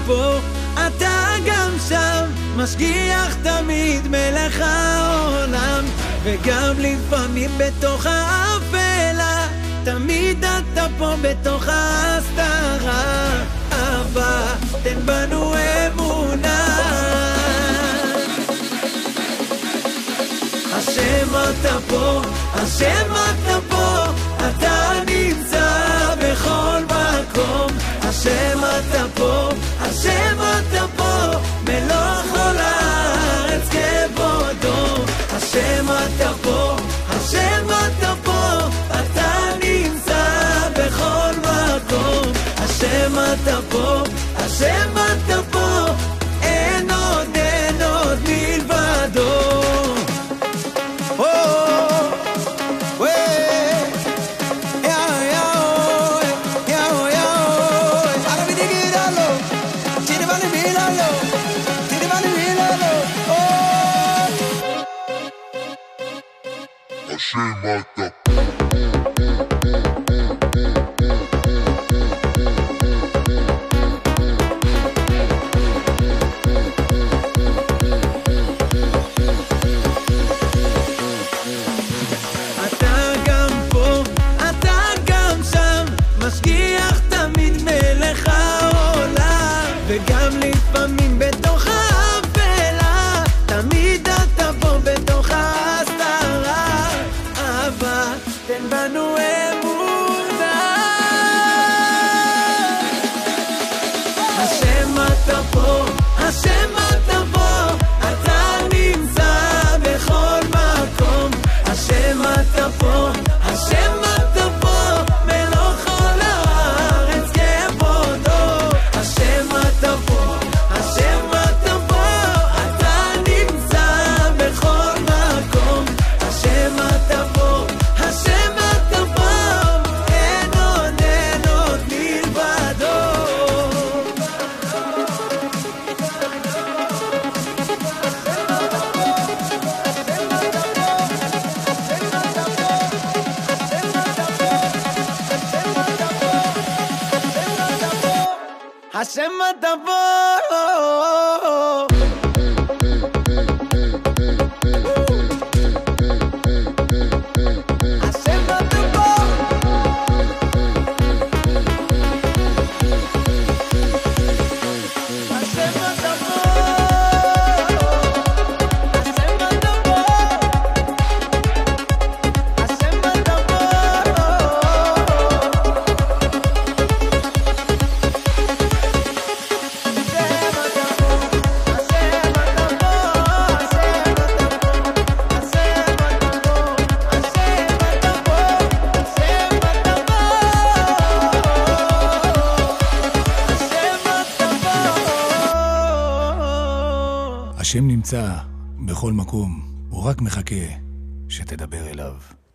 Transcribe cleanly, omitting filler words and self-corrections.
פה, אתה גם שם, משגיח תמיד מלך העולם, וגם לפעמים בתוך האפלה, תמיד אתה פה בתוך ההסתרה. אבא, תן בנו אמונה. השם אתה פה, השם אתה פה, אתה נמצא בכל מקום. השם אתה פה, השם אתה פה, מלוך כל הארץ כבודו. השם אתה פה, השם אתה פה, אתה נמצא בכל מקום. השם אתה פה, השם אתה פה, אין עוד מלבדו. וגם לפעמים בתוך האפלה, תמיד אתה פה בתוך ההסתרה. אבא, תן בנו אמונה. השם אתה פה, השם אתה פה, אתה נמצא בכל מקום. השם אתה פה, השם אתה פה, מלוך כל הארץ כבודו. השם אתה פה, השם אתה פה, אתה נמצא בכל מקום. השם אתה פה, השם אתה פה, אין עוד מלבדו. השם אתה פה. השם נמצא בכל מקום, הוא רק מחכה שתדבר אליו.